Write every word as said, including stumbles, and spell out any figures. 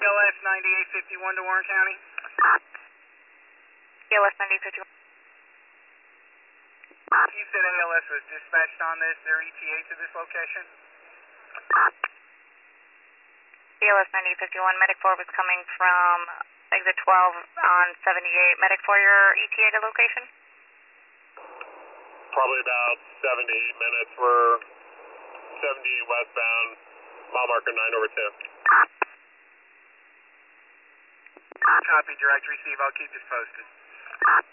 L S ninety-eight fifty-one to Warren County. L S ninety-eight fifty-one. You said A L S was dispatched on this, their E T A to this location? L S ninety-eight fifty-one, Medic four was coming from exit twelve on seventy-eight. Medic four, your E T A to location? Probably about seven to eight minutes. We're seventy-eight westbound, mile marker nine over two. Copy, direct receive. I'll keep this posted.